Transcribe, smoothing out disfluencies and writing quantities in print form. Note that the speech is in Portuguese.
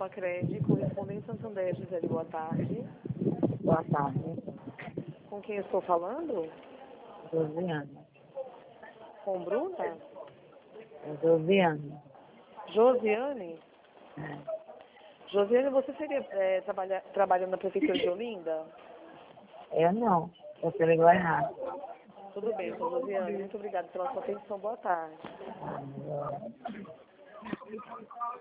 Alpacred, correspondente Santander, Gisele, boa tarde. Boa tarde, Com quem eu estou falando? Josiane. Com Bruna? Josiane. Josiane? É. Josiane, você seria trabalhando na Prefeitura de Olinda? Eu não, você ligou errado. Tudo bem, Josiane. Muito obrigada pela sua atenção. Boa tarde. Ah,